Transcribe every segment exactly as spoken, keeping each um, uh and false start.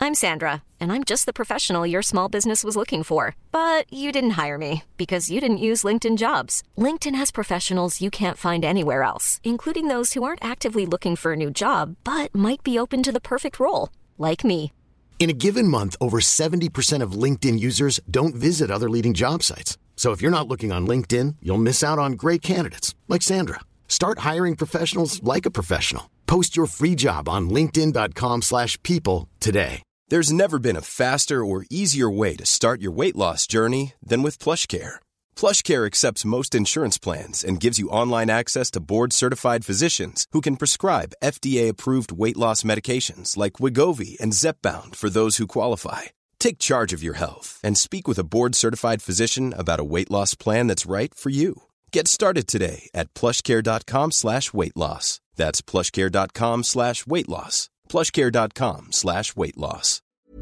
I'm Sandra, and I'm just the professional your small business was looking for. But you didn't hire me because you didn't use LinkedIn Jobs. LinkedIn has professionals you can't find anywhere else, including those who aren't actively looking for a new job, but might be open to the perfect role, like me. In a given month, over seventy percent of LinkedIn users don't visit other leading job sites. So if you're not looking on LinkedIn, you'll miss out on great candidates like Sandra. Start hiring professionals like a professional. Post your free job on linkedin dot com slash people today. There's never been a faster or easier way to start your weight loss journey than with PlushCare. PlushCare accepts most insurance plans and gives you online access to board-certified physicians who can prescribe F D A-approved weight loss medications like Wegovy and Zepbound for those who qualify. Take charge of your health and speak with a board-certified physician about a weight loss plan that's right for you. Get started today at plushcare.com slash weight loss. That's plushcare.com slash weight loss. plushcare.com slash weight loss.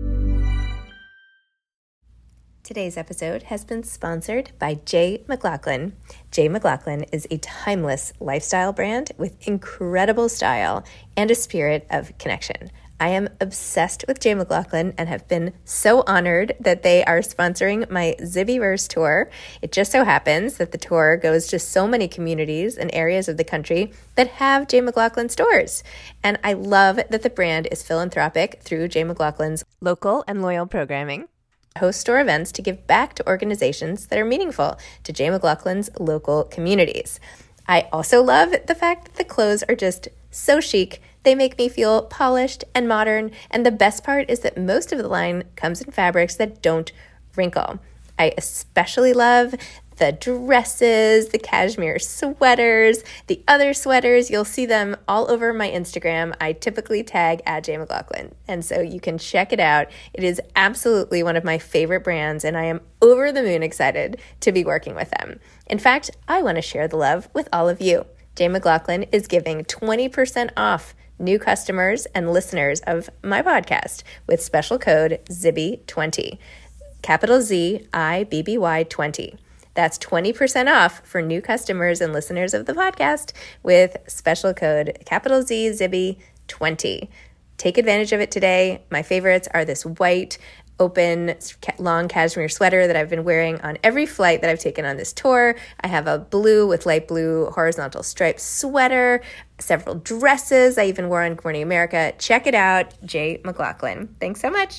Today's episode has been sponsored by J. McLaughlin. J. McLaughlin is a timeless lifestyle brand with incredible style and a spirit of connection. I am obsessed with J. McLaughlin and have been so honored that they are sponsoring my Zibbyverse tour. It just so happens that the tour goes to so many communities and areas of the country that have J. McLaughlin stores. And I love that the brand is philanthropic through J. McLaughlin's local and loyal programming. Host store events to give back to organizations that are meaningful to J. McLaughlin's local communities. I also love the fact that the clothes are just so chic. They make me feel polished and modern, and the best part is that most of the line comes in fabrics that don't wrinkle. I especially love the dresses, the cashmere sweaters, the other sweaters. You'll see them all over my Instagram. I typically tag at J. McLaughlin, and so you can check it out. It is absolutely one of my favorite brands, and I am over the moon excited to be working with them. In fact, I want to share the love with all of you. J. McLaughlin is giving twenty percent off new customers and listeners of my podcast with special code Zibby twenty, capital Z I B B Y twenty. That's twenty percent off for new customers and listeners of the podcast with special code capital Z Zibby twenty. Take advantage of it today. My favorites are this white, open, long cashmere sweater that I've been wearing on every flight that I've taken on this tour. I have a blue with light blue horizontal striped sweater, several dresses I even wore on Good Morning America. Check it out, J. McLaughlin. Thanks so much.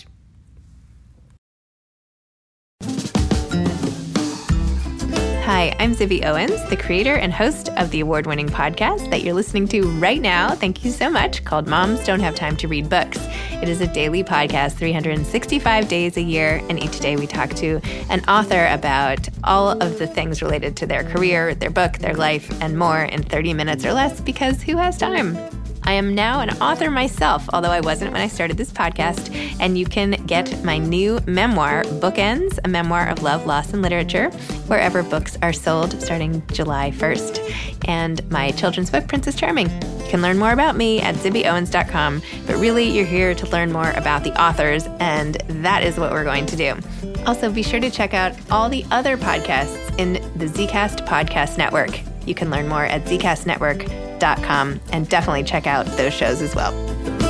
Hi, I'm Zibby Owens, the creator and host of the award-winning podcast that you're listening to right now. Thank you so much, called Moms Don't Have Time to Read Books. It is a daily podcast, three hundred sixty-five days a year, and each day we talk to an author about all of the things related to their career, their book, their life, and more in thirty minutes or less, because who has time? I am now an author myself, although I wasn't when I started this podcast, and you can get my new memoir, Bookends, a memoir of love, loss, and literature, wherever books are sold starting July first, and my children's book, Princess Charming. You can learn more about me at zibby owens dot com, but really you're here to learn more about the authors, and that is what we're going to do. Also, be sure to check out all the other podcasts in the Zcast Podcast Network. You can learn more at z cast network dot com and definitely check out those shows as well.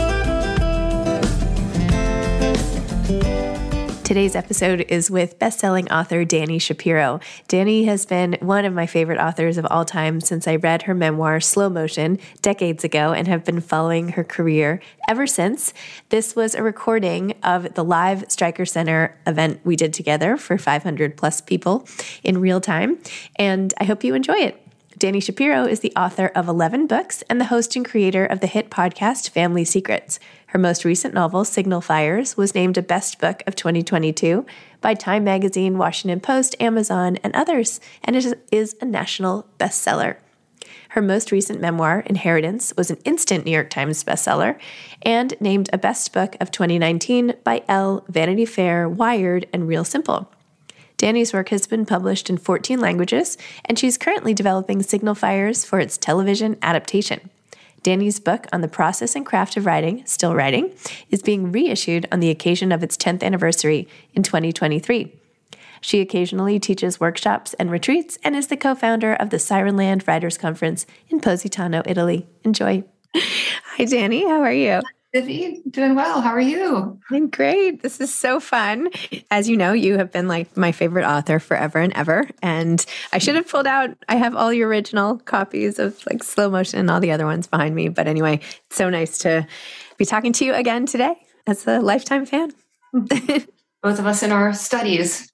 Today's episode is with best-selling author Dani Shapiro. Dani has been one of my favorite authors of all time since I read her memoir, Slow Motion, decades ago, and have been following her career ever since. This was a recording of the live Stryker Center event we did together for five hundred plus people in real time, and I hope you enjoy it. Dani Shapiro is the author of eleven books and the host and creator of the hit podcast Family Secrets. Her most recent novel, Signal Fires, was named a Best Book of twenty twenty-two by Time Magazine, Washington Post, Amazon, and others, and it is a national bestseller. Her most recent memoir, Inheritance, was an instant New York Times bestseller and named a Best Book of twenty nineteen by Elle, Vanity Fair, Wired, and Real Simple. Dani's work has been published in fourteen languages, and she's currently developing Signal Fires for its television adaptation. Dani's book on the process and craft of writing, Still Writing, is being reissued on the occasion of its tenth anniversary in twenty twenty-three. She occasionally teaches workshops and retreats and is the co-founder of the Sirenland Writers Conference in Positano, Italy. Enjoy. Hi, Dani. How are you? Vivi, doing well. How are you? I'm great. This is so fun. As you know, you have been like my favorite author forever and ever. And I should have pulled out, I have all your original copies of like Slow Motion and all the other ones behind me. But anyway, it's so nice to be talking to you again today as a lifetime fan. Both of us in our studies.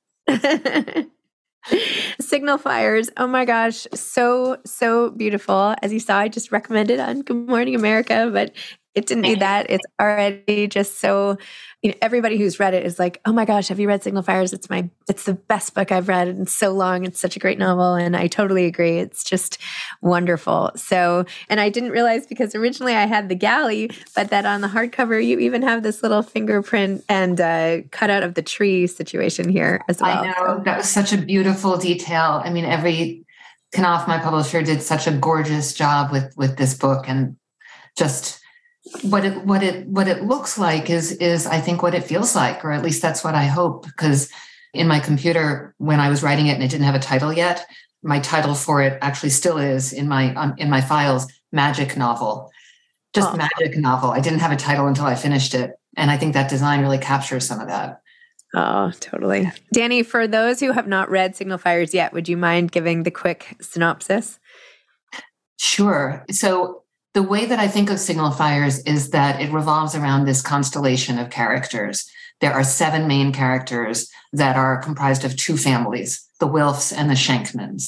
Signal Fires. Oh my gosh. So, so beautiful. As you saw, I just recommended on Good Morning America, but it didn't need that. It's already just so, you know, everybody who's read it is like, oh my gosh, have you read Signal Fires? It's my, it's the best book I've read in so long. It's such a great novel. And I totally agree. It's just wonderful. So, and I didn't realize because originally I had the galley, but that on the hardcover, you even have this little fingerprint and uh, cutout of the tree situation here as well. I know. That was such a beautiful detail. I mean, every, Knopf, my publisher, did such a gorgeous job with, with this book, and just what it what it what it looks like is is I think what it feels like, or at least that's what I hope. Because in my computer, when I was writing it and it didn't have a title yet, my title for it actually still is in my um, in my files, magic novel, just oh. magic novel. I didn't have a title until I finished it, and I think that design really captures some of that. Oh, totally. Danny, for those who have not read Signal Fires yet, would you mind giving the quick synopsis? Sure. So the way that I think of Signal Fires is that it revolves around this constellation of characters. There are seven main characters that are comprised of two families, the Wilfs and the Schenkmans.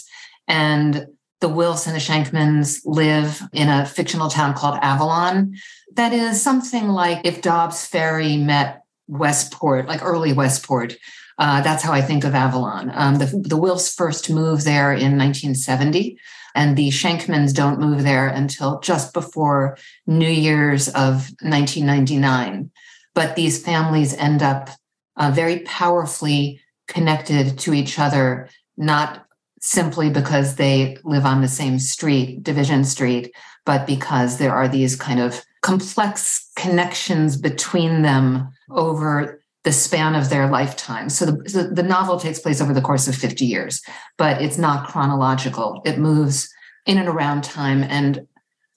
And the Wilfs and the Schenkmans live in a fictional town called Avalon. That is something like if Dobbs Ferry met Westport, like early Westport. Uh, that's how I think of Avalon. Um, the, the Wilfs first moved there in nineteen seventy. And the Schenkmans don't move there until just before New Year's of nineteen ninety-nine. But these families end up uh, very powerfully connected to each other, not simply because they live on the same street, Division Street, but because there are these kind of complex connections between them over the span of their lifetime. So the, so the novel takes place over the course of fifty years, but it's not chronological. It moves in and around time. And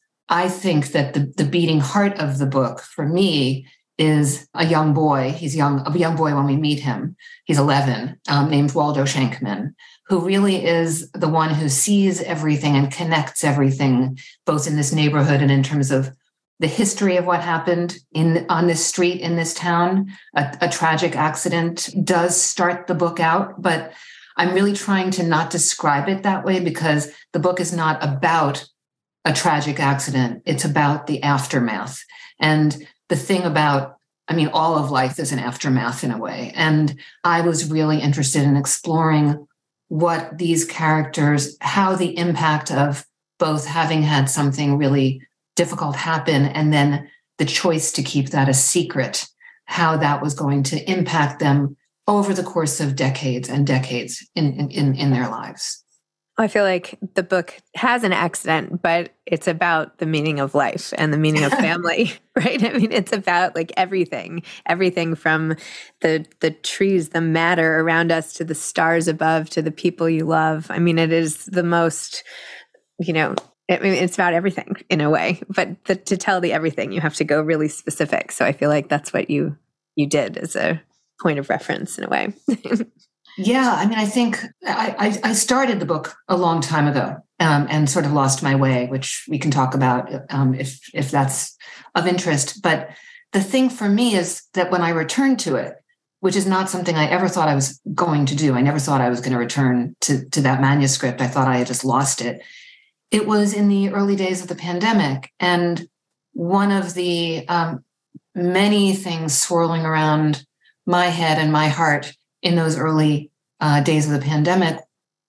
I think that the, the beating heart of the book for me is a young boy. He's young, a young boy when we meet him. He's eleven, um, named Waldo Schenkman, who really is the one who sees everything and connects everything, both in this neighborhood and in terms of the history of what happened in on this street in this town. A, a tragic accident does start the book out, but I'm really trying to not describe it that way, because the book is not about a tragic accident. It's about the aftermath. And the thing about, I mean, all of life is an aftermath in a way. And I was really interested in exploring what these characters, how the impact of both having had something really difficult happen and then the choice to keep that a secret, how that was going to impact them over the course of decades and decades in, in, in their lives. I feel like the book has an accident, but it's about the meaning of life and the meaning of family, right? I mean, it's about like everything, everything from the the trees, the matter around us, to the stars above, to the people you love. I mean, it is the most, you know, I mean, it's about everything in a way, but the, to tell the everything, you have to go really specific. So I feel like that's what you you did as a point of reference in a way. Yeah, I mean, I think I, I started the book a long time ago um, and sort of lost my way, which we can talk about um, if if that's of interest. But the thing for me is that when I returned to it, which is not something I ever thought I was going to do, I never thought I was going to return to, to that manuscript. I thought I had just lost it. It was in the early days of the pandemic. And one of the um, many things swirling around my head and my heart in those early uh, days of the pandemic,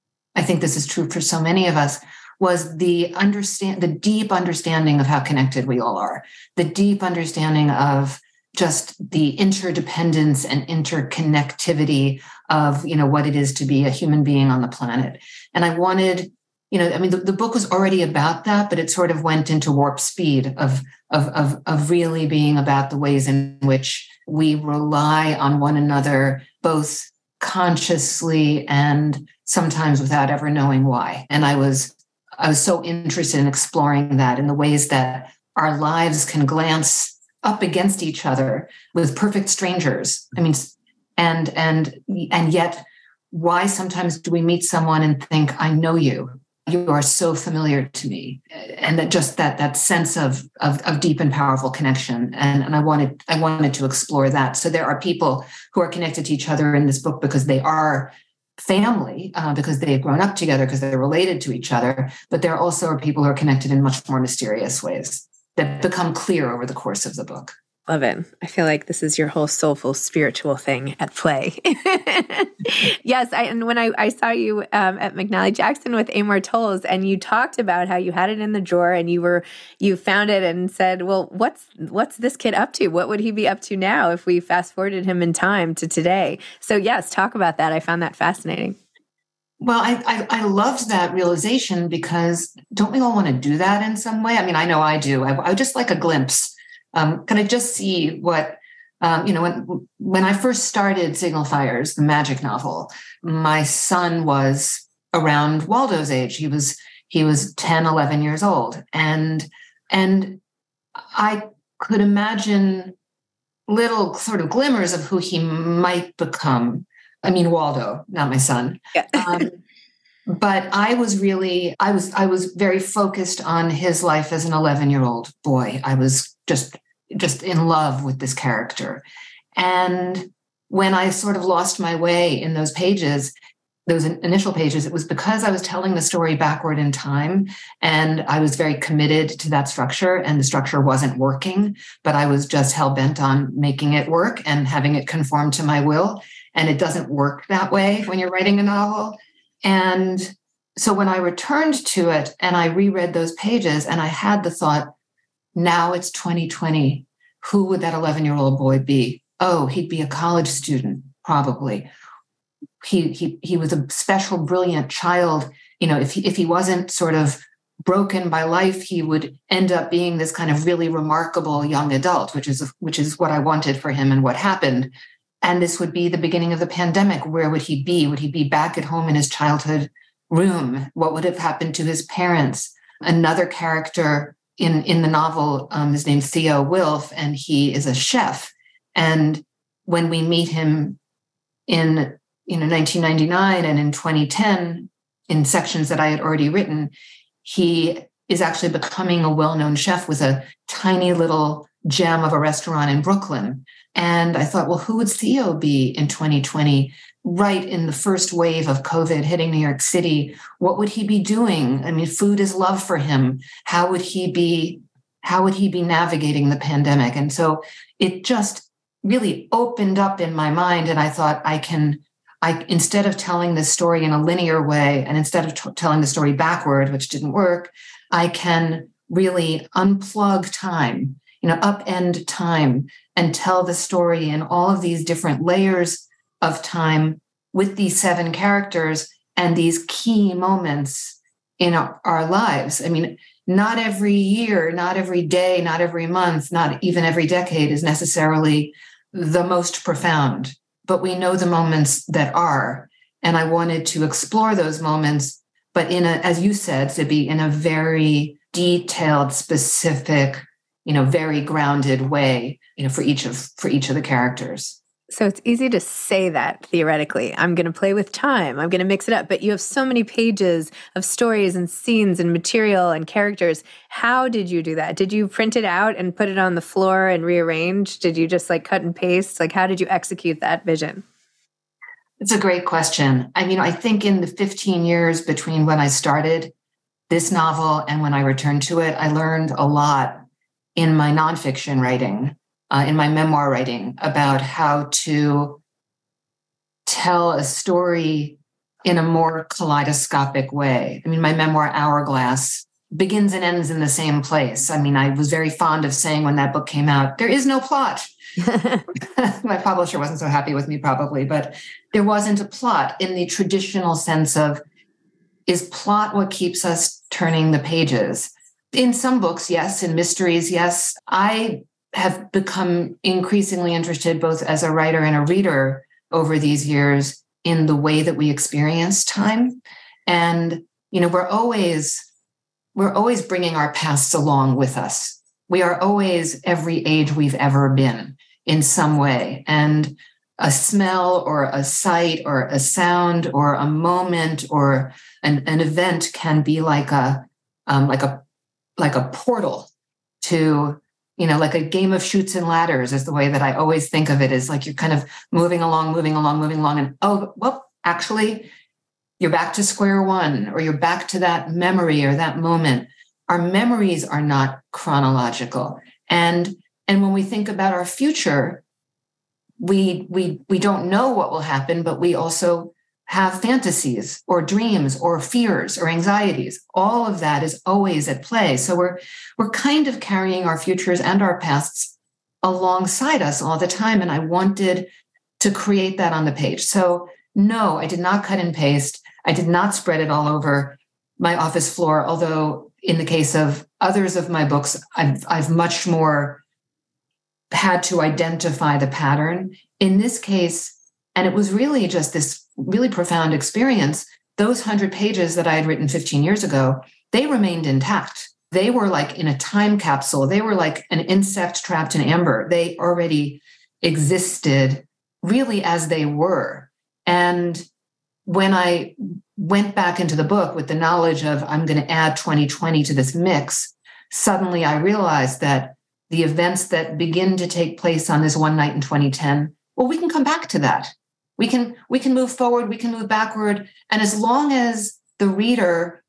I think this is true for so many of us, was the understand the deep understanding of how connected we all are, the deep understanding of just the interdependence and interconnectivity of, you know, what it is to be a human being on the planet. And I wanted, you know, I mean, the, the book was already about that, but it sort of went into warp speed of, of, of, of really being about the ways in which we rely on one another, both consciously and sometimes without ever knowing why. And I was, I was so interested in exploring that in the ways that our lives can glance up against each other with perfect strangers. I mean, and and and yet, why sometimes do we meet someone and think, I know you, you are so familiar to me, and that just that that sense of of, of deep and powerful connection. And, and I wanted I wanted to explore that. So there are people who are connected to each other in this book because they are family, uh, because they have grown up together, because they're related to each other. But there also are people who are connected in much more mysterious ways that become clear over the course of the book. Love it. I feel like this is your whole soulful spiritual thing at play. Yes. I, and when I, I saw you um, at McNally Jackson with Amor Towles, and you talked about how you had it in the drawer and you were, you found it and said, well, what's, what's this kid up to? What would he be up to now if we fast forwarded him in time to today? So yes, talk about that. I found that fascinating. Well, I, I I loved that realization, because don't we all want to do that in some way? I mean, I know I do. I, I just like a glimpse. Um, can I just see what, um, you know, when when I first started Signal Fires, the magic novel, my son was around Waldo's age. He was he was ten, eleven years old. And, and I could imagine little sort of glimmers of who he might become. I mean, Waldo, not my son. Yeah. um, but I was really, I was, I was very focused on his life as an eleven-year-old boy. I was just, just in love with this character. And when I sort of lost my way in those pages, those initial pages, it was because I was telling the story backward in time, and I was very committed to that structure, and the structure wasn't working, but I was just hell-bent on making it work and having it conform to my will. And it doesn't work that way when you're writing a novel. And so when I returned to it and I reread those pages, and I had the thought, now it's twenty twenty. Who would that eleven-year-old boy be? Oh, he'd be a college student, probably. He he he was a special, brilliant child. You know, if he, if he wasn't sort of broken by life, he would end up being this kind of really remarkable young adult, which is which is what I wanted for him and what happened. And this would be the beginning of the pandemic. Where would he be? Would he be back at home in his childhood room? What would have happened to his parents? Another character in, in the novel um, is named Theo Wilf, and he is a chef. And when we meet him in you know nineteen ninety-nine and in twenty ten, in sections that I had already written, he is actually becoming a well-known chef with a tiny little gem of a restaurant in Brooklyn. And I thought, well, who would Theo be in twenty twenty, right in the first wave of COVID hitting New York City? What would he be doing? I mean, food is love for him. How would he be, how would he be navigating the pandemic? And so it just really opened up in my mind. And I thought, I can, I instead of telling this story in a linear way, and instead of t- telling the story backward, which didn't work, I can really unplug time, you know, upend time, and tell the story in all of these different layers of time with these seven characters and these key moments in our, our lives. I mean, not every year, not every day, not every month, not even every decade is necessarily the most profound, but we know the moments that are. And I wanted to explore those moments, but in a, as you said, to be in a very detailed, specific, you know, very grounded way, you know, for each of for each of the characters. So it's easy to say that theoretically. I'm going to play with time. I'm going to mix it up. But you have so many pages of stories and scenes and material and characters. How did you do that? Did you print it out and put it on the floor and rearrange? Did you just like cut and paste? Like, how did you execute that vision? It's a great question. I mean, I think in the fifteen years between when I started this novel and when I returned to it, I learned a lot in my nonfiction writing, uh, in my memoir writing, about how to tell a story in a more kaleidoscopic way. I mean, my memoir, Hourglass, begins and ends in the same place. I mean, I was very fond of saying when that book came out, there is no plot. My publisher wasn't so happy with me, probably, but there wasn't a plot in the traditional sense of, is plot what keeps us turning the pages? In some books, yes. In mysteries, yes. I have become increasingly interested, both as a writer and a reader over these years, in the way that we experience time. And, you know, we're always, we're always bringing our pasts along with us. we are always every age we've ever been in some way. And a smell or a sight or a sound or a moment or an, an event can be like a um, like a like a portal to, you know, like a game of chutes and ladders is the way that I always think of it, is like you're kind of moving along, moving along, moving along. And oh, well, actually, you're back to square one, or you're back to that memory or that moment. Our memories are not chronological. And, and when we think about our future, we, we, we don't know what will happen, but we also have fantasies or dreams or fears or anxieties. All of that is always at play. So we're, we're kind of carrying our futures and our pasts alongside us all the time. And I wanted to create that on the page. So no, I did not cut and paste. I did not spread it all over my office floor, although in the case of others of my books, I've, I've much more had to identify the pattern. In this case, and it was really just this really profound experience, those one hundred pages that I had written fifteen years ago, they remained intact. They were like in a time capsule. They were like an insect trapped in amber. They already existed really as they were. And when I went back into the book with the knowledge of I'm going to add twenty twenty to this mix, suddenly I realized that the events that begin to take place on this one night in twenty ten, well, we can come back to that. We can, we can move forward, we can move backward. And as long as the reader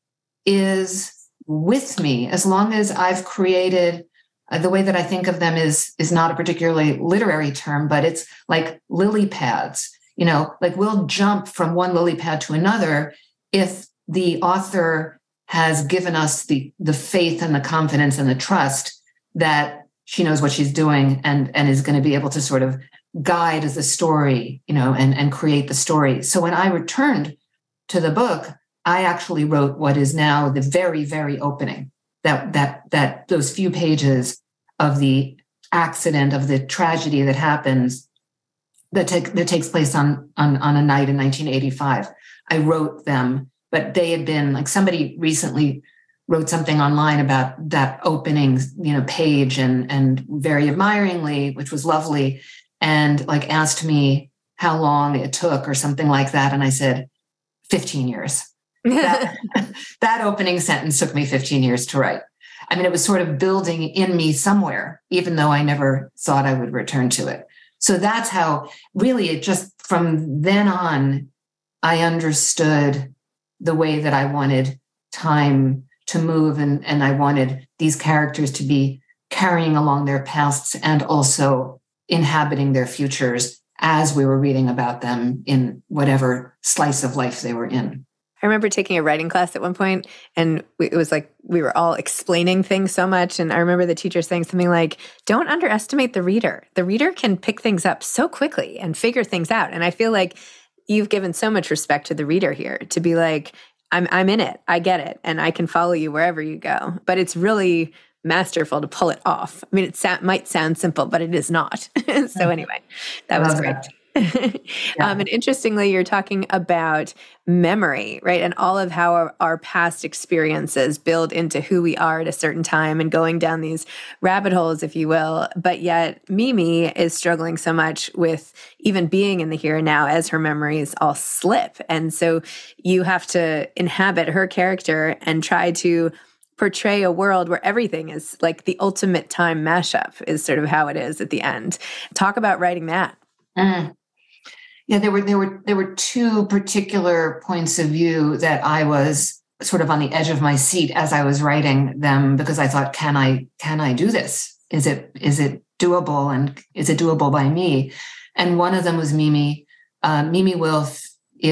is with me, as long as I've created, uh, the way that I think of them is, is not a particularly literary term, but it's like lily pads. You know, like we'll jump from one lily pad to another if the author has given us the, the faith and the confidence and the trust that she knows what she's doing and, and is going to be able to sort of guide the story, you know, and, and create the story. So when I returned to the book, I actually wrote what is now the very, very opening, that that that those few pages of the accident, of the tragedy that happens, that, take, that takes place on, on, on a night in nineteen eighty-five. I wrote them, but they had been, like somebody recently wrote something online about that opening, you know, page and, and very admiringly, which was lovely, and like asked me how long it took or something like that. And I said, fifteen years. That, that opening sentence took me fifteen years to write. I mean, it was sort of building in me somewhere, even though I never thought I would return to it. So that's how really it just from then on, I understood the way that I wanted time to move. And, and I wanted these characters to be carrying along their pasts and also inhabiting their futures as we were reading about them in whatever slice of life they were in. I remember taking a writing class at one point, and it was like we were all explaining things so much. And I remember the teacher saying something like, don't underestimate the reader. The reader can pick things up so quickly and figure things out. And I feel like you've given so much respect to the reader here to be like, I'm I'm in it. I get it. And I can follow you wherever you go. But it's really masterful to pull it off. I mean, it sa- might sound simple, but it is not. So anyway, that was great. Yeah. um, and interestingly, you're talking about memory, right? And all of how our, our past experiences build into who we are at a certain time and going down these rabbit holes, if you will. But yet Mimi is struggling so much with even being in the here and now as her memories all slip. And so you have to inhabit her character and try to portray a world where everything is like the ultimate time mashup is sort of how it is at the end. Talk about writing that. Mm. Yeah, there were there were there were two particular points of view that I was sort of on the edge of my seat as I was writing them, because I thought, can I can I do this? Is it is it doable, and is it doable by me? And one of them was Mimi. Uh, Mimi Wilf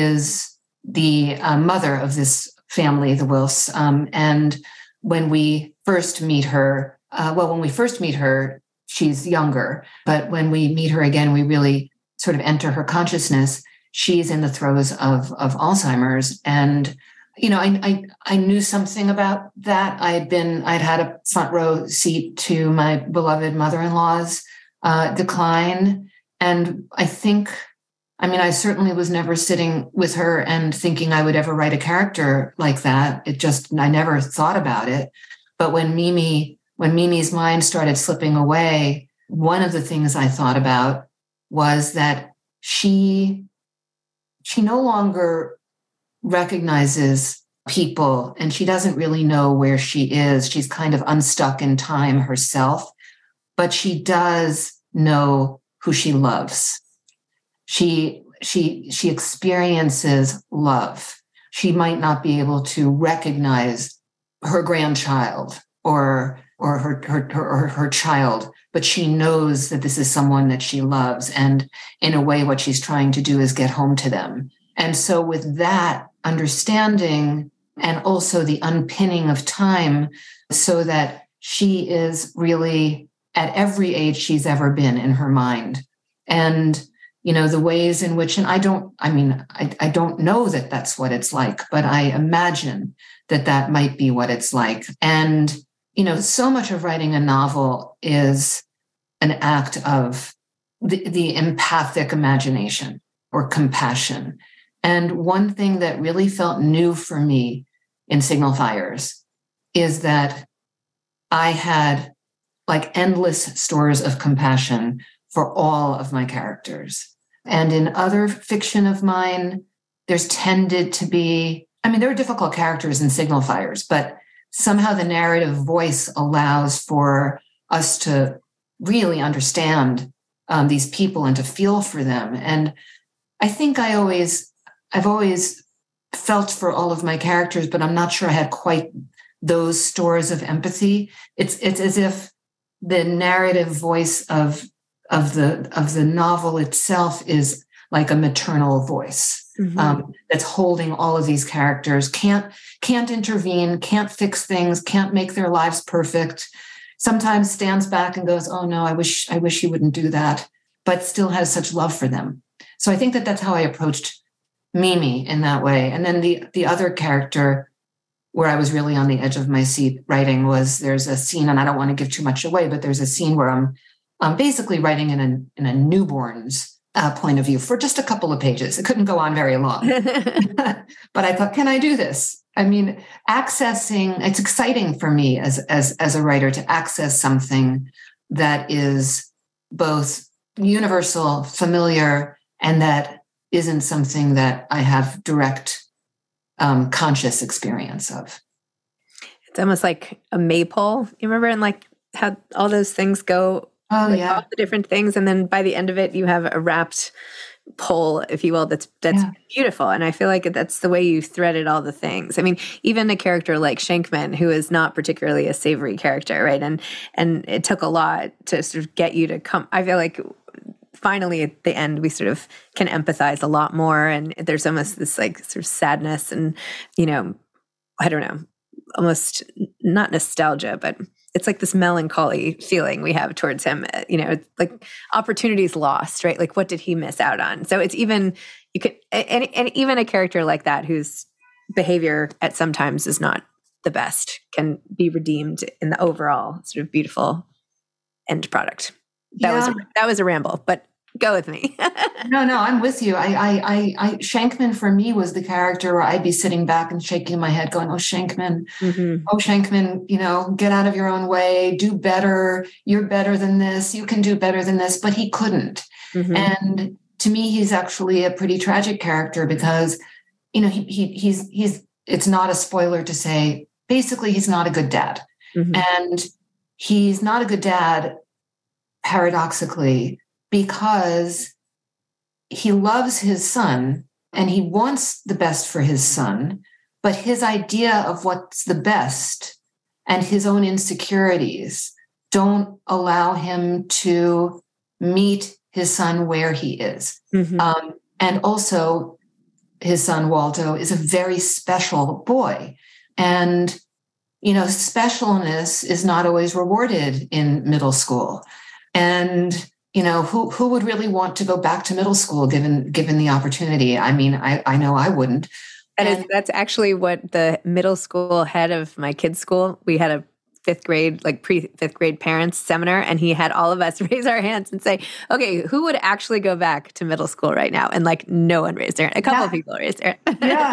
is the uh, mother of this family, the Wilfs, um, and when we first meet her, uh, well, when we first meet her, she's younger, but when we meet her again, we really sort of enter her consciousness. She's in the throes of, of Alzheimer's. And, you know, I, I, I knew something about that. I had been, I'd had a front row seat to my beloved mother-in-law's uh, decline. And I think, I mean, I certainly was never sitting with her and thinking I would ever write a character like that. It just, I never thought about it. But when Mimi when Mimi's mind started slipping away, one of the things I thought about was that she, she no longer recognizes people and she doesn't really know where she is. She's kind of unstuck in time herself, but she does know who she loves. She, she, she experiences love. She might not be able to recognize her grandchild or, or her, her, her, her child, but she knows that this is someone that she loves. And in a way, what she's trying to do is get home to them. And so with that understanding and also the unpinning of time, so that she is really at every age she's ever been in her mind. And, you know, the ways in which, and I don't, I mean, I, I don't know that that's what it's like, but I imagine that that might be what it's like. And, you know, so much of writing a novel is an act of the, the empathic imagination or compassion. And one thing that really felt new for me in Signal Fires is that I had like endless stores of compassion for all of my characters. And in other fiction of mine, there's tended to be, I mean, there are difficult characters in Signal Fires, but somehow the narrative voice allows for us to really understand um, these people and to feel for them. And I think I always, I've always felt for all of my characters, but I'm not sure I had quite those stores of empathy. It's it's as if the narrative voice of of the of the novel itself is like a maternal voice mm-hmm. um, that's holding all of these characters, can't can't intervene, can't fix things, can't make their lives perfect. Sometimes stands back and goes, "Oh no, I wish I wish you wouldn't do that," but still has such love for them. So I think that that's how I approached Mimi in that way. And then the the other character where I was really on the edge of my seat writing was, there's a scene, and I don't want to give too much away, but there's a scene where I'm I'm basically writing in a in a newborn's uh, point of view for just a couple of pages. It couldn't go on very long. But I thought, can I do this? I mean, accessing, it's exciting for me as as as a writer to access something that is both universal, familiar, and that isn't something that I have direct um, conscious experience of. It's almost like a maypole. You remember, and like how all those things go, oh like yeah, all the different things, and then by the end of it, you have a wrapped pole, if you will, that's that's yeah. beautiful. And I feel like that's the way you threaded all the things. I mean, even a character like Shankman, who is not particularly a savory character, right? And and it took a lot to sort of get you to come. I feel like finally at the end, we sort of can empathize a lot more. And there's almost this like sort of sadness and, you know, I don't know, almost not nostalgia, but it's like this melancholy feeling we have towards him. You know, it's like opportunities lost, right? Like what did he miss out on? So it's even, you could, and, and even a character like that whose behavior at sometimes is not the best can be redeemed in the overall sort of beautiful end product. That yeah. was a, that was a ramble, but go with me. no, no, I'm with you. I, I, I, I, Shankman for me was the character where I'd be sitting back and shaking my head, going, "Oh, Shankman, mm-hmm. oh, Shankman, you know, get out of your own way, do better. You're better than this. You can do better than this." But he couldn't. Mm-hmm. And to me, he's actually a pretty tragic character because, you know, he, he, he's, he's. It's not a spoiler to say, basically, he's not a good dad, mm-hmm. and he's not a good dad. Paradoxically, because he loves his son and he wants the best for his son, but his idea of what's the best and his own insecurities don't allow him to meet his son where he is. Mm-hmm. Um, and also, his son Waldo is a very special boy. And, you know, specialness is not always rewarded in middle school. And, you know, who who would really want to go back to middle school given given the opportunity? I mean, I, I know I wouldn't. That and, is, that's actually what the middle school head of my kids' school, we had a fifth grade, like pre-fifth grade parents seminar, and he had all of us raise our hands and say, okay, who would actually go back to middle school right now? And like no one raised their hand. A couple yeah. of people raised their hand. yeah.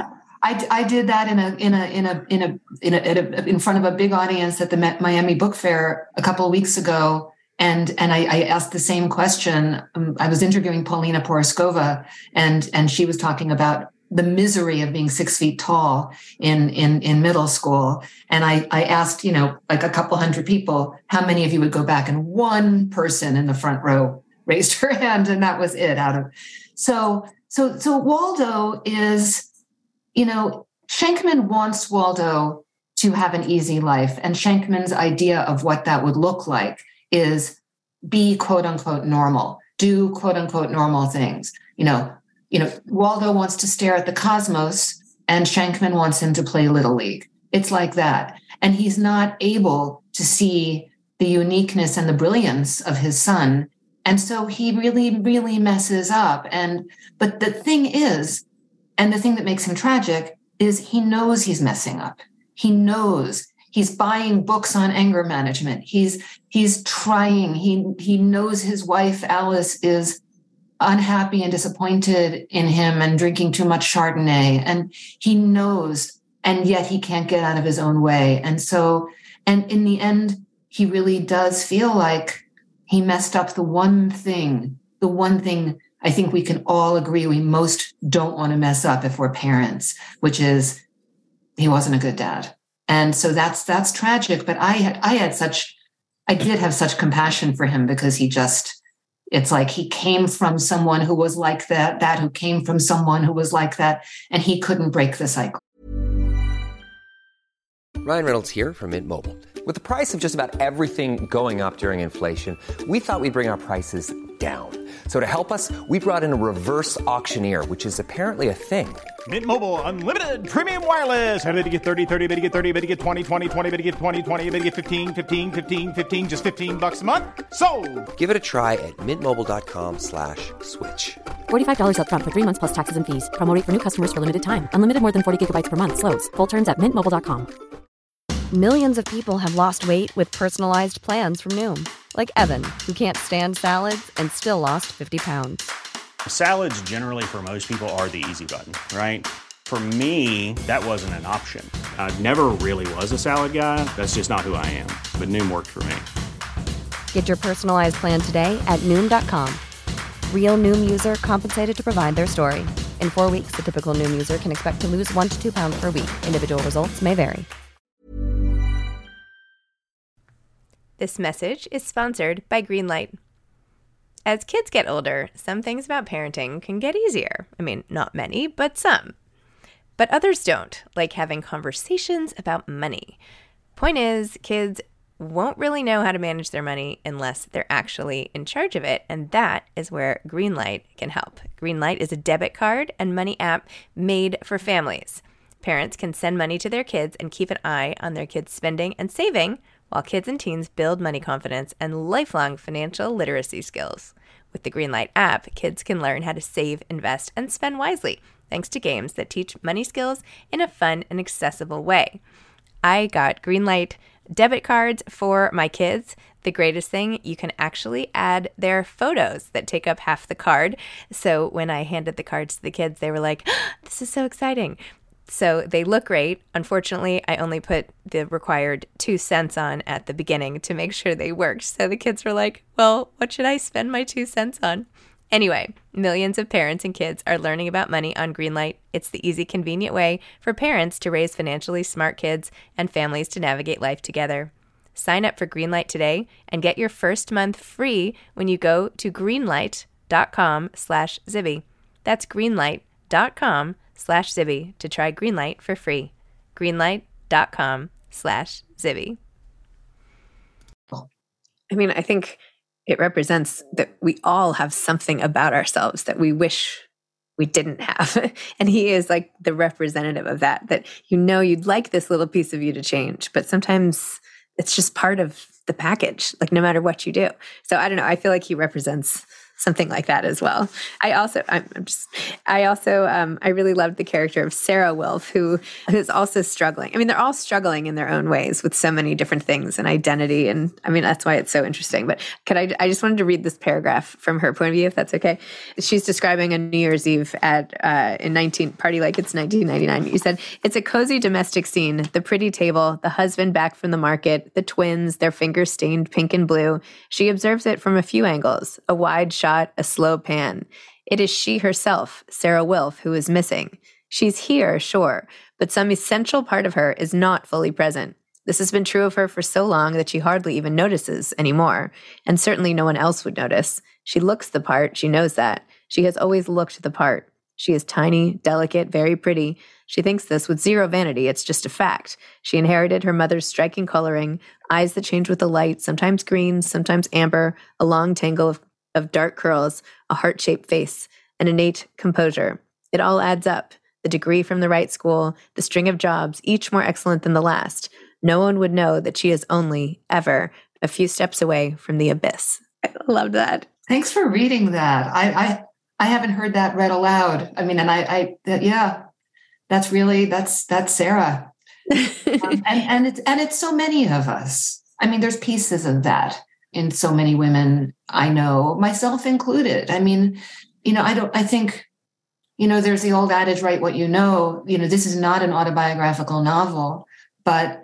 I, I did that in a in a in a in a in a, in, a, in front of a big audience at the Miami Book Fair a couple of weeks ago, and and I, I asked the same question. Um, I was interviewing Paulina Poroskova, and and she was talking about the misery of being six feet tall in in in middle school, and I I asked, you know, like a couple hundred people, how many of you would go back, and one person in the front row raised her hand, and that was it. Out of so so so Waldo is. You know, Schenkman wants Waldo to have an easy life. And Schenkman's idea of what that would look like is be quote unquote normal, do quote unquote normal things. You know, you know, Waldo wants to stare at the cosmos and Schenkman wants him to play Little League. It's like that. And he's not able to see the uniqueness and the brilliance of his son. And so he really, really messes up. And, but the thing is, and the thing that makes him tragic is he knows he's messing up. He knows he's buying books on anger management. He's he's trying. He he knows his wife, Alice, is unhappy and disappointed in him and drinking too much Chardonnay. And he knows, and yet he can't get out of his own way. And so, and in the end, he really does feel like he messed up the one thing, the one thing I think we can all agree we most don't want to mess up if we're parents, which is he wasn't a good dad. And so that's that's tragic. But I had I had such I did have such compassion for him because he just it's like he came from someone who was like that, that who came from someone who was like that, and he couldn't break the cycle. Ryan Reynolds here from Mint Mobile. With the price of just about everything going up during inflation, we thought we'd bring our prices down. So to help us, we brought in a reverse auctioneer, which is apparently a thing. Mint Mobile Unlimited Premium Wireless. How to get thirty, thirty, how to get thirty, how to get twenty, twenty, twenty, how to get twenty, twenty, how to get fifteen, fifteen, fifteen, fifteen, just fifteen bucks a month? Sold! Give it a try at mintmobile.com slash switch. forty-five dollars up front for three months plus taxes and fees. Promo rate for new customers for limited time. Unlimited more than forty gigabytes per month. Slows full terms at mint mobile dot com. Millions of people have lost weight with personalized plans from Noom. Like Evan, who can't stand salads and still lost fifty pounds. Salads generally for most people are the easy button, right? For me, that wasn't an option. I never really was a salad guy. That's just not who I am. But Noom worked for me. Get your personalized plan today at Noom dot com. Real Noom user compensated to provide their story. In four weeks, the typical Noom user can expect to lose one to two pounds per week. Individual results may vary. This message is sponsored by Greenlight. As kids get older, some things about parenting can get easier. I mean, not many, but some. But others don't, like having conversations about money. Point is, kids won't really know how to manage their money unless they're actually in charge of it, and that is where Greenlight can help. Greenlight is a debit card and money app made for families. Parents can send money to their kids and keep an eye on their kids' spending and saving, while kids and teens build money confidence and lifelong financial literacy skills. With the Greenlight app, kids can learn how to save, invest, and spend wisely, thanks to games that teach money skills in a fun and accessible way. I got Greenlight debit cards for my kids. The greatest thing, you can actually add their photos that take up half the card. So when I handed the cards to the kids, they were like, oh, this is so exciting. So they look great. Unfortunately, I only put the required two cents on at the beginning to make sure they worked. So the kids were like, well, what should I spend my two cents on? Anyway, millions of parents and kids are learning about money on Greenlight. It's the easy, convenient way for parents to raise financially smart kids and families to navigate life together. Sign up for Greenlight today and get your first month free when you go to greenlight.com slash Zibby. That's greenlight.com slash Zibby to try Greenlight for free. Greenlight.com slash Zibby. I mean, I think it represents that we all have something about ourselves that we wish we didn't have. And he is like the representative of that, that you know you'd like this little piece of you to change, but sometimes it's just part of the package, like no matter what you do. So I don't know, I feel like he represents something like that as well. I also, I'm, I'm just, I also, um, I really loved the character of Sarah Wilf, who is also struggling. I mean, they're all struggling in their own ways with so many different things and identity. And I mean, that's why it's so interesting. But could I, I just wanted to read this paragraph from her point of view, if that's okay. She's describing a New Year's Eve at, uh, in nineteen party like it's nineteen ninety-nine. You said, it's a cozy domestic scene, the pretty table, the husband back from the market, the twins, their fingers stained pink and blue. She observes it from a few angles, a wide shot, a slow pan. It is she herself, Sarah Wilf, who is missing. She's here, sure, but some essential part of her is not fully present. This has been true of her for so long that she hardly even notices anymore, and certainly no one else would notice. She looks the part, she knows that. She has always looked the part. She is tiny, delicate, very pretty. She thinks this with zero vanity. It's just a fact. She inherited her mother's striking coloring, eyes that change with the light, sometimes green, sometimes amber, a long tangle of, of dark curls, a heart-shaped face, an innate composure. It all adds up. The degree from the right school, the string of jobs, each more excellent than the last. No one would know that she is only, ever, a few steps away from the abyss. I love that. Thanks for reading that. I, I I haven't heard that read aloud. I mean, and I, I that, yeah, that's really, that's, that's Sarah. um, and, and it's, and it's so many of us. I mean, there's pieces of that in so many women I know, myself included. I mean, you know, I don't, I think, you know, there's the old adage, write what you know. You know, this is not an autobiographical novel, but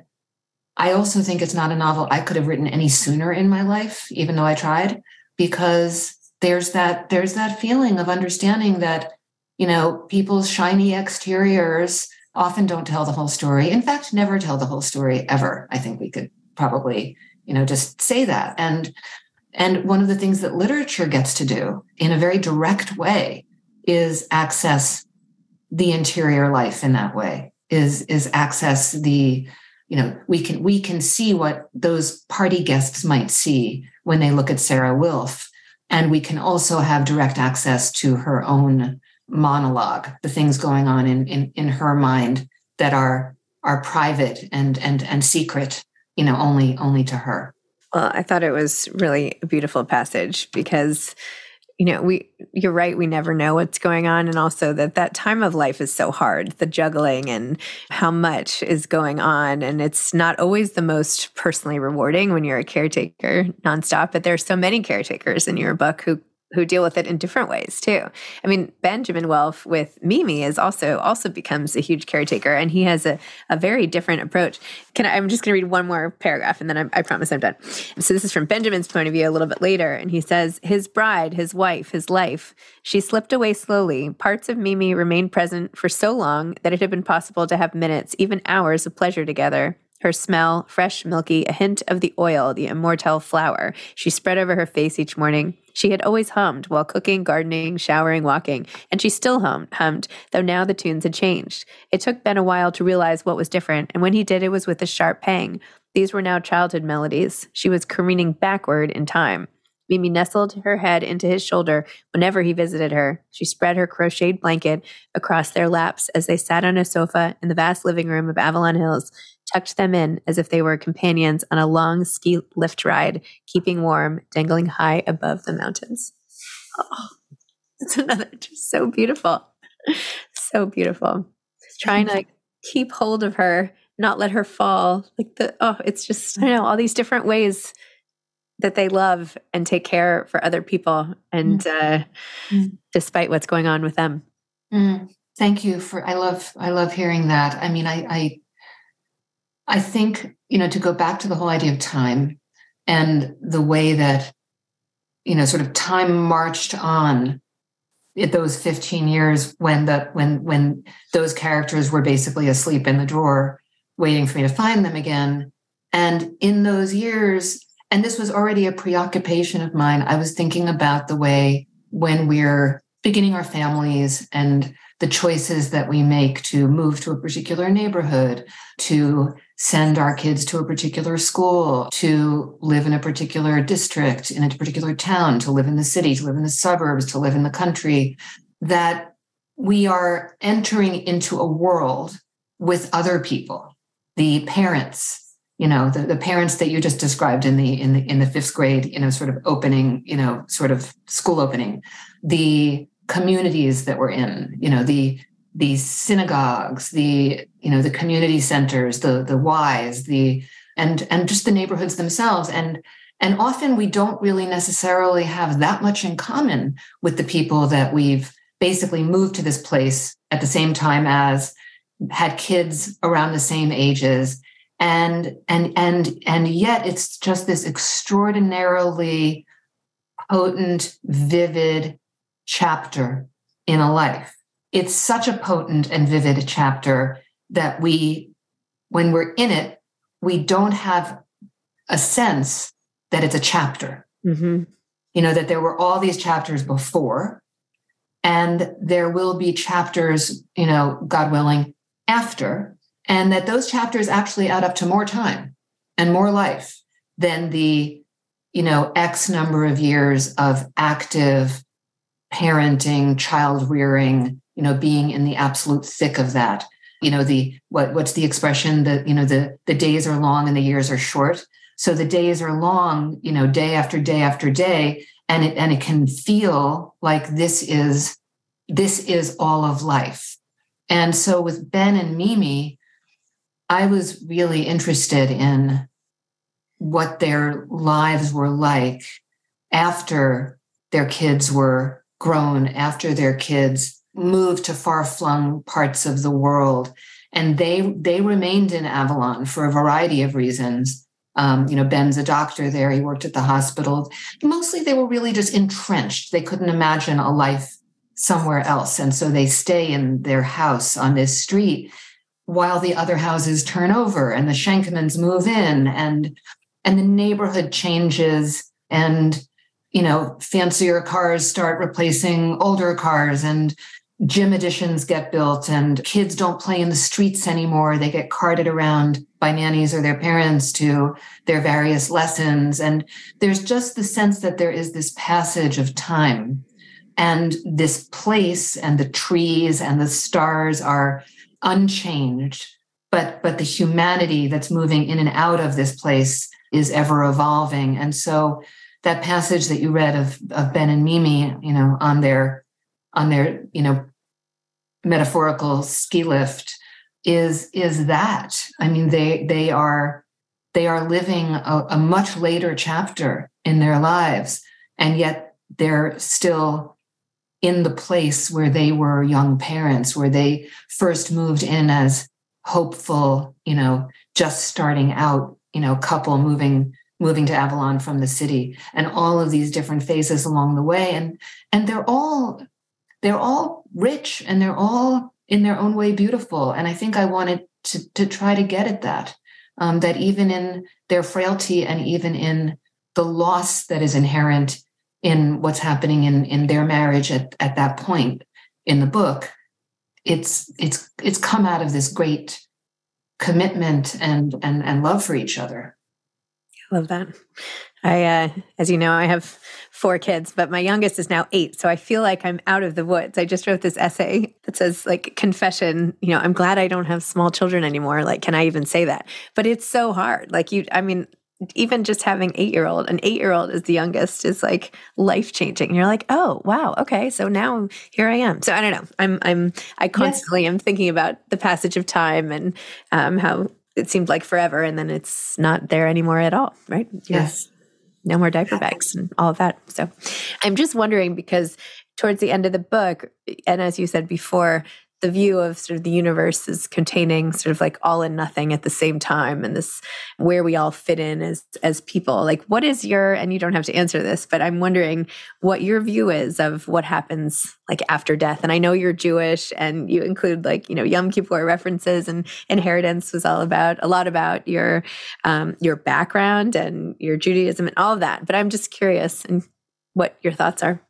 I also think it's not a novel I could have written any sooner in my life, even though I tried, because there's that, there's that feeling of understanding that, you know, people's shiny exteriors often don't tell the whole story. In fact, never tell the whole story ever. I think we could probably, you know, just say that. And, and one of the things that literature gets to do in a very direct way is access the interior life in that way, is, is access the, you know, we can, we can see what those party guests might see when they look at Sarah Wilf. And we can also have direct access to her own monologue, the things going on in, in, in her mind that are, are private and, and, and secret, you know, only, only to her. Well, I thought it was really a beautiful passage because, you know, we, you're right. We never know what's going on. And also that that time of life is so hard, the juggling and how much is going on. And it's not always the most personally rewarding when you're a caretaker nonstop, but there's so many caretakers in your book who who deal with it in different ways too. I mean, Benjamin Wilf with Mimi is also also becomes a huge caretaker, and he has a, a very different approach. Can I, I'm just going to read one more paragraph, and then I, I promise I'm done. So this is from Benjamin's point of view a little bit later, and he says, his bride, his wife, his life, she slipped away slowly. Parts of Mimi remained present for so long that it had been possible to have minutes, even hours of pleasure together. Her smell, fresh, milky, a hint of the oil, the immortelle flower, she spread over her face each morning. She had always hummed while cooking, gardening, showering, walking, and she still hummed, hummed, though now the tunes had changed. It took Ben a while to realize what was different, and when he did, it was with a sharp pang. These were now childhood melodies. She was careening backward in time. Mimi nestled her head into his shoulder whenever he visited her. She spread her crocheted blanket across their laps as they sat on a sofa in the vast living room of Avalon Hills, tucked them in as if they were companions on a long ski lift ride, keeping warm, dangling high above the mountains. Oh, it's another, just so beautiful. So beautiful. Trying to keep hold of her, not let her fall. Like the, oh, it's just, I don't know, all these different ways that they love and take care for other people. And mm. uh, mm. despite what's going on with them. Mm. Thank you for, I love, I love hearing that. I mean, I, I, I think, you know, to go back to the whole idea of time and the way that, you know, sort of time marched on at those fifteen years when the, when, when those characters were basically asleep in the drawer, waiting for me to find them again. And in those years, and this was already a preoccupation of mine, I was thinking about the way when we're beginning our families and the choices that we make to move to a particular neighborhood, to send our kids to a particular school, to live in a particular district, in a particular town, to live in the city, to live in the suburbs, to live in the country, that we are entering into a world with other people, the parents, you know, the, the parents that you just described in the in the in the fifth grade, you know, sort of opening, you know, sort of school opening, the communities that we're in, you know, the the synagogues, the, you know, the community centers, the the Ys, the and and just the neighborhoods themselves. And and often we don't really necessarily have that much in common with the people that we've basically moved to this place at the same time as, had kids around the same ages. And and and and yet it's just this extraordinarily potent, vivid chapter in a life. It's such a potent and vivid chapter that we, when we're in it, we don't have a sense that it's a chapter. Mm-hmm. You know, that there were all these chapters before, and there will be chapters, you know, God willing, after. And that those chapters actually add up to more time and more life than the, you know, X number of years of active parenting, child rearing, you know, being in the absolute thick of that. You know, the, what, what's the expression that, you know, the, the days are long and the years are short. So the days are long, you know, day after day after day. And it, and it can feel like this is, this is all of life. And so with Ben and Mimi, I was really interested in what their lives were like after their kids were grown, after their kids moved to far-flung parts of the world. And they they remained in Avalon for a variety of reasons. Um, you know, Ben's a doctor there. He worked at the hospital. Mostly they were really just entrenched. They couldn't imagine a life somewhere else. And so they stay in their house on this street while the other houses turn over and the Schenkmans move in, and and the neighborhood changes, and, you know, fancier cars start replacing older cars, and gym additions get built, and kids don't play in the streets anymore. They get carted around by nannies or their parents to their various lessons. And there's just the sense that there is this passage of time, and this place and the trees and the stars are unchanged, but but the humanity that's moving in and out of this place is ever evolving. And so that passage that you read of of Ben and Mimi, you know, on their on their, you know, metaphorical ski lift is is that. I mean, they they are they are living a, a much later chapter in their lives, and yet they're still in the place where they were young parents, where they first moved in as hopeful, you know, just starting out, you know, couple moving moving to Avalon from the city, and all of these different phases along the way. And and they're all they're all rich, and they're all in their own way beautiful. And I think I wanted to to try to get at that, um, that even in their frailty and even in the loss that is inherent in what's happening in, in their marriage at, at that point in the book, it's it's it's come out of this great commitment and and and love for each other. I love that. I, uh, as you know, I have four kids, but my youngest is now eight. So I feel like I'm out of the woods. I just wrote this essay that says, like, confession, you know, I'm glad I don't have small children anymore. Like, can I even say that? But it's so hard. Like you, I mean, even just having eight-year-old, an eight-year-old is the youngest, is like life-changing. And you're like, oh, wow, okay, so now here I am. So I don't know. I'm, I'm, I constantly yes. am thinking about the passage of time and um, how it seemed like forever, and then it's not there anymore at all, right? You're, yes. No more diaper bags and all of that. So I'm just wondering, because towards the end of the book, and as you said before, the view of sort of the universe is containing sort of like all and nothing at the same time, and this where we all fit in as as people. Like, what is your, and you don't have to answer this, but I'm wondering what your view is of what happens like after death. And I know you're Jewish, and you include, like, you know, Yom Kippur references, and Inheritance was all about a lot about your um, your background and your Judaism and all of that. But I'm just curious and what your thoughts are.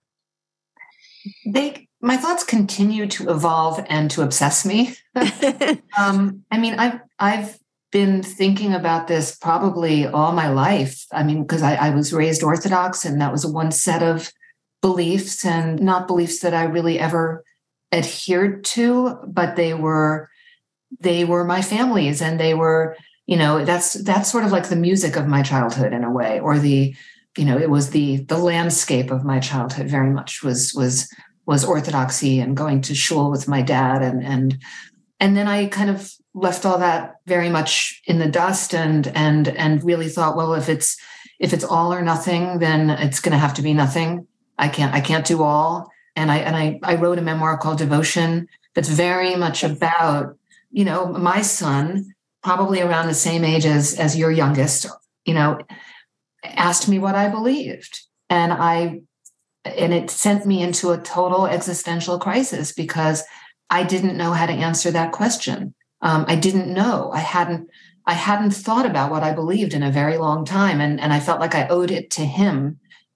They. My thoughts continue to evolve and to obsess me. um, I mean, I've I've been thinking about this probably all my life. I mean, because I, I was raised Orthodox, and that was one set of beliefs, and not beliefs that I really ever adhered to, but they were they were my family's, and they were You know, that's that's sort of like the music of my childhood in a way, or the, you know, it was the the landscape of my childhood very much was was was orthodoxy and going to shul with my dad, and and and then I kind of left all that very much in the dust, and and and really thought, well, if it's if it's all or nothing, then it's going to have to be nothing. I can't I can't do all, and I and I I wrote a memoir called Devotion that's very much about, you know, my son, probably around the same age as, as your youngest, you know, asked me what I believed. And I, and it sent me into a total existential crisis because I didn't know how to answer that question. Um, I didn't know. I hadn't, I hadn't thought about what I believed in a very long time. And, and I felt like I owed it to him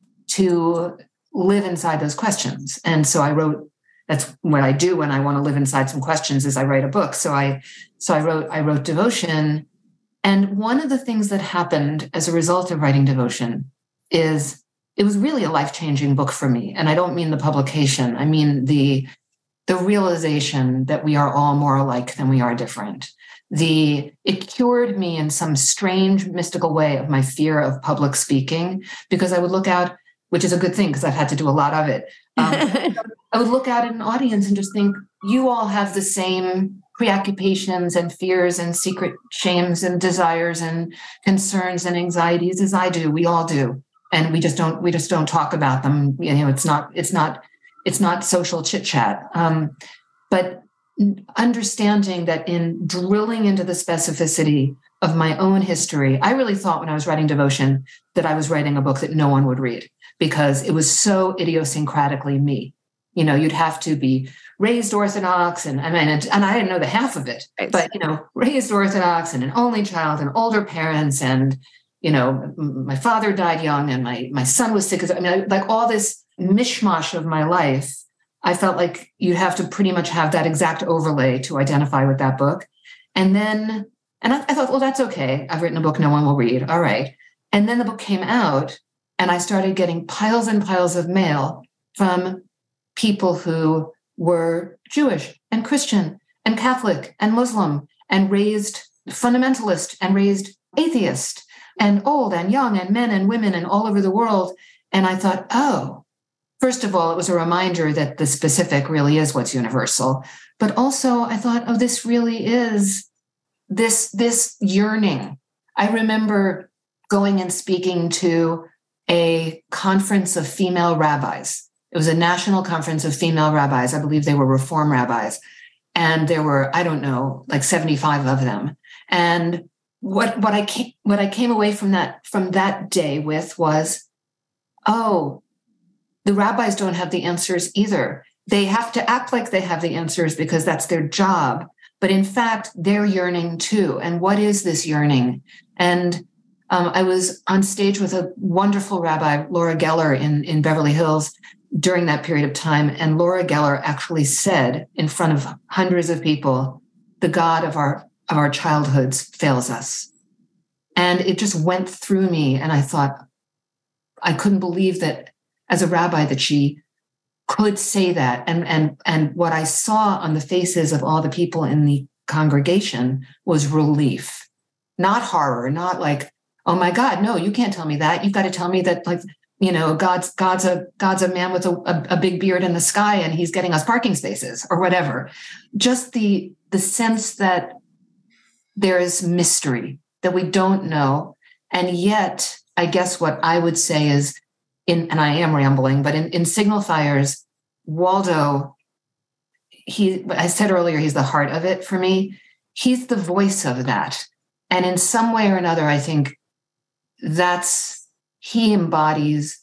to live inside those questions. And so I wrote, that's what I do when I want to live inside some questions, is I write a book. So I, so I wrote, I wrote Devotion. And one of the things that happened as a result of writing Devotion is it was really a life-changing book for me. And I don't mean the publication. I mean the, the realization that we are all more alike than we are different. The, it cured me in some strange mystical way of my fear of public speaking, because I would look out, which is a good thing because I've had to do a lot of it. Um, I would look out at an audience and just think, you all have the same preoccupations and fears and secret shames and desires and concerns and anxieties as I do. We all do. And we just don't, we just don't talk about them. You know, it's not, it's not, it's not social chit chat. Um, but understanding that in drilling into the specificity of my own history, I really thought when I was writing Devotion that I was writing a book that no one would read because it was so idiosyncratically me. You know, you'd have to be raised Orthodox, and I mean, and, and I didn't know the half of it, right. But, you know, raised Orthodox and an only child and older parents. And, you know, my father died young and my, my son was sick. I mean, like all this mishmash of my life, I felt like you'd have to pretty much have that exact overlay to identify with that book. And then, and I, I thought, well, that's okay. I've written a book no one will read. All right. And then the book came out and I started getting piles and piles of mail from people who were Jewish and Christian and Catholic and Muslim and raised fundamentalist and raised atheist and old and young and men and women and all over the world. And I thought, oh, first of all, it was a reminder that the specific really is what's universal. But also I thought, oh, this really is this, this yearning. I remember going and speaking to a conference of female rabbis. It was a national conference of female rabbis. I believe they were Reform rabbis. And there were, I don't know, like seventy-five of them. And what, what I came, what I came away from that, from that day with was, oh, the rabbis don't have the answers either. They have to act like they have the answers because that's their job. But in fact, they're yearning too. And what is this yearning? And um, I was on stage with a wonderful rabbi, Laura Geller, in, in Beverly Hills during that period of time. And Laura Geller actually said in front of hundreds of people, the God of our, of our childhoods fails us. And it just went through me. And I thought, I couldn't believe that as a rabbi that she could say that. And, and, and what I saw on the faces of all the people in the congregation was relief, not horror, not like, oh my God, no, you can't tell me that. You've got to tell me that, like, you know, God's, God's a, God's a man with a, a, a big beard in the sky and he's getting us parking spaces or whatever. Just the, the sense that there is mystery that we don't know. And yet, I guess what I would say is, in, and I am rambling, but in, in Signal Fires, Waldo, he, I said earlier, he's the heart of it for me. He's the voice of that. And in some way or another, I think that's, he embodies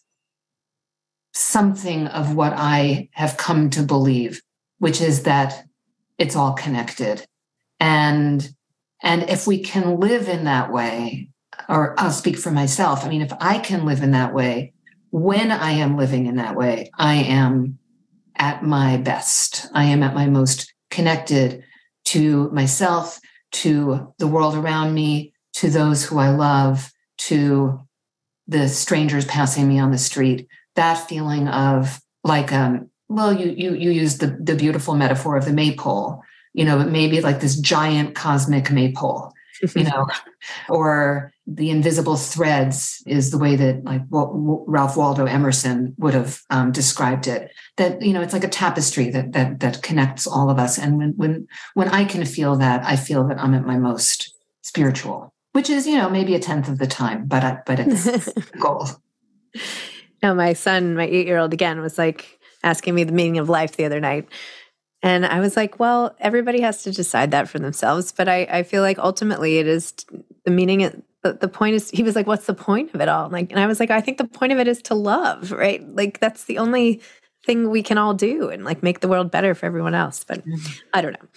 something of what I have come to believe, which is that it's all connected. And, and if we can live in that way, or I'll speak for myself. I mean, if I can live in that way, when I am living in that way, I am at my best. I am at my most connected to myself, to the world around me, to those who I love, to the strangers passing me on the street. That feeling of like, um, well, you you you used the, the beautiful metaphor of the maypole, you know, but maybe like this giant cosmic maypole. you know, or the invisible threads is the way that like w- Ralph Waldo Emerson would have um, described it. That, you know, it's like a tapestry that that that connects all of us. And when when when I can feel that, I feel that I'm at my most spiritual, which is, you know, maybe a tenth of the time, but I, but it's the goal. No, my son, my eight-year-old, again, was like asking me the meaning of life the other night. And I was like, well, everybody has to decide that for themselves. But I, I feel like ultimately it is the meaning, the, the point is, he was like, what's the point of it all? Like, and I was like, I think the point of it is to love, right? Like, that's the only thing we can all do and like make the world better for everyone else. But mm-hmm. I don't know.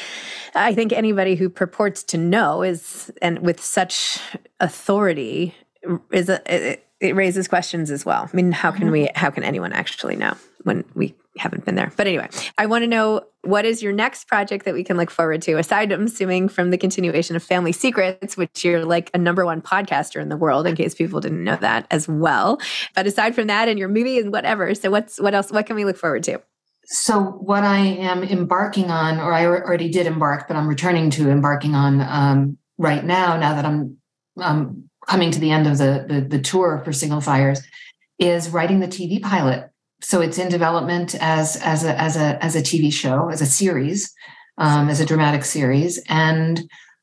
I think anybody who purports to know is, and with such authority, is a, it, it raises questions as well. I mean, how can we, how can anyone actually know when we haven't been there? But anyway, I want to know, what is your next project that we can look forward to, aside, I'm assuming, from the continuation of Family Secrets, which you're like a number one podcaster in the world, in case people didn't know that as well. But aside from that and your movie and whatever, so what's, what else, what can we look forward to? So what I am embarking on, or I already did embark, but I'm returning to embarking on um, right now, now that I'm um, coming to the end of the, the, the tour for Signal Fires, is writing the T V pilot. So it's in development as, as, a, as, a, as a T V show, as a series, um, as a dramatic series. And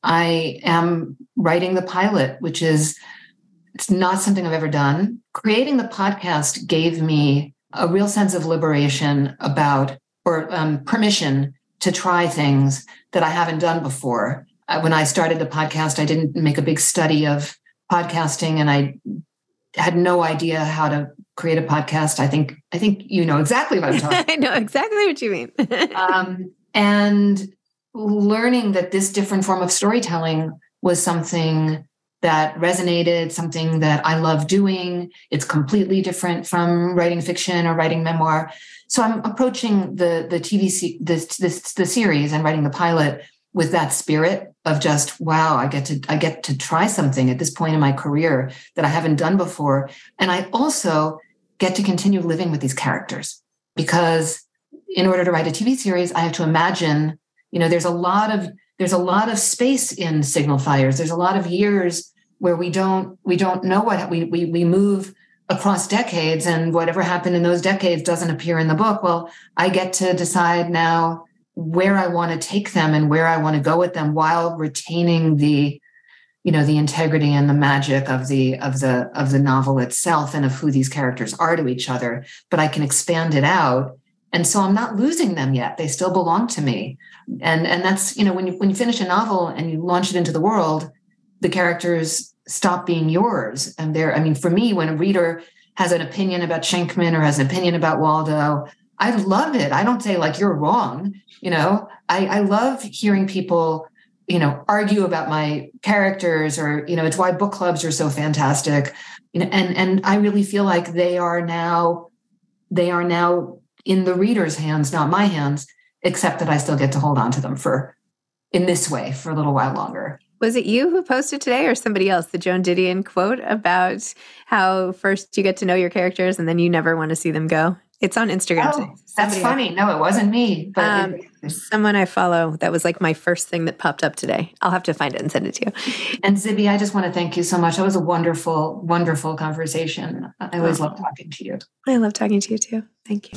I am writing the pilot, which is, it's not something I've ever done. Creating the podcast gave me a real sense of liberation about, or um, permission to try things that I haven't done before. Uh, when I started the podcast, I didn't make a big study of podcasting, and I had no idea how to create a podcast. I think, I think you know exactly what I'm talking about. I know exactly what you mean. um, and learning that this different form of storytelling was something that resonated, something that I love doing. It's completely different from writing fiction or writing memoir. So I'm approaching the the T V this this the series and writing the pilot with that spirit of just, wow, I get to I get to try something at this point in my career that I haven't done before. And I also get to continue living with these characters, because in order to write a T V series, I have to imagine, you know, there's a lot of there's a lot of space in Signal Fires. There's a lot of years where we don't we don't know what we we we move across decades, and whatever happened in those decades doesn't appear in the book. Well, I get to decide now where I want to take them and where I want to go with them, while retaining the, you know, the integrity and the magic of the of the of the novel itself and of who these characters are to each other. But I can expand it out, and so I'm not losing them yet. They still belong to me, and and that's, you know, when you when you finish a novel and you launch it into the world, the characters stop being yours. And they're, I mean, for me, when a reader has an opinion about Schenkman or has an opinion about Waldo, I love it. I don't say like, you're wrong. You know, I, I love hearing people, you know, argue about my characters, or, you know, it's why book clubs are so fantastic. You know, and, and I really feel like they are now, they are now in the reader's hands, not my hands, except that I still get to hold on to them for, in this way, for a little while longer. Was it you who posted today, or somebody else, the Joan Didion quote about how first you get to know your characters and then you never want to see them go? It's on Instagram. Oh, that's funny. Else. No, it wasn't me. But um, it, someone I follow, that was like my first thing that popped up today. I'll have to find it and send it to you. And Zibby, I just want to thank you so much. That was a wonderful, wonderful conversation. I always oh. love talking to you. I love talking to you too. Thank you.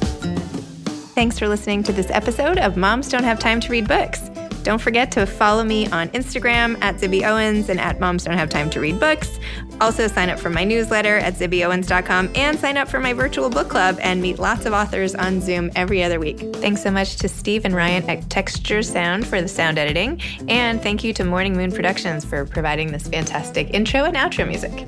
Thanks for listening to this episode of Moms Don't Have Time to Read Books. Don't forget to follow me on Instagram at Zibby Owens and at Moms Don't Have Time to Read Books. Also sign up for my newsletter at zibby owens dot com and sign up for my virtual book club and meet lots of authors on Zoom every other week. Thanks so much to Steve and Ryan at Texture Sound for the sound editing. And thank you to Morning Moon Productions for providing this fantastic intro and outro music.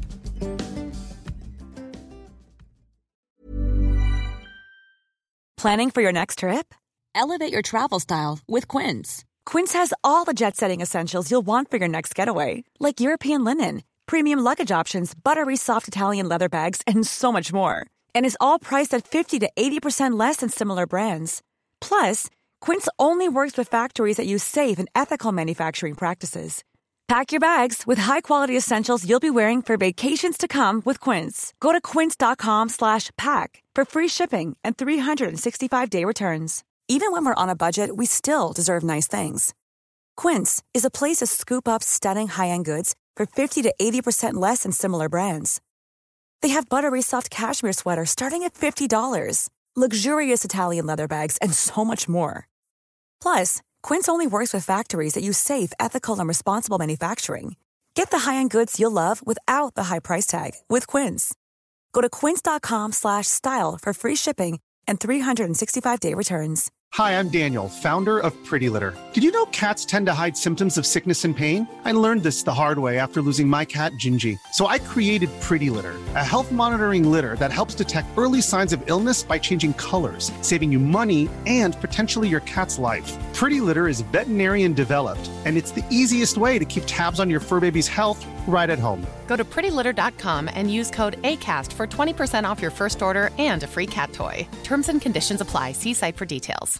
Planning for your next trip? Elevate your travel style with Quince. Quince has all the jet-setting essentials you'll want for your next getaway, like European linen, premium luggage options, buttery soft Italian leather bags, and so much more. And is all priced at fifty to eighty percent less than similar brands. Plus, Quince only works with factories that use safe and ethical manufacturing practices. Pack your bags with high-quality essentials you'll be wearing for vacations to come with Quince. Go to quince.com slash pack for free shipping and three sixty-five day returns. Even when we're on a budget, we still deserve nice things. Quince is a place to scoop up stunning high-end goods for fifty to eighty percent less than similar brands. They have buttery soft cashmere sweaters starting at fifty dollars, luxurious Italian leather bags, and so much more. Plus, Quince only works with factories that use safe, ethical, and responsible manufacturing. Get the high-end goods you'll love without the high price tag with Quince. Go to quince.com slash style for free shipping and three sixty-five day returns. Hi, I'm Daniel, founder of Pretty Litter. Did you know cats tend to hide symptoms of sickness and pain? I learned this the hard way after losing my cat, Gingy. So I created Pretty Litter, a health monitoring litter that helps detect early signs of illness by changing colors, saving you money and potentially your cat's life. Pretty Litter is veterinarian developed, and it's the easiest way to keep tabs on your fur baby's health right at home. Go to pretty litter dot com and use code ACAST for twenty percent off your first order and a free cat toy. Terms and conditions apply. See site for details.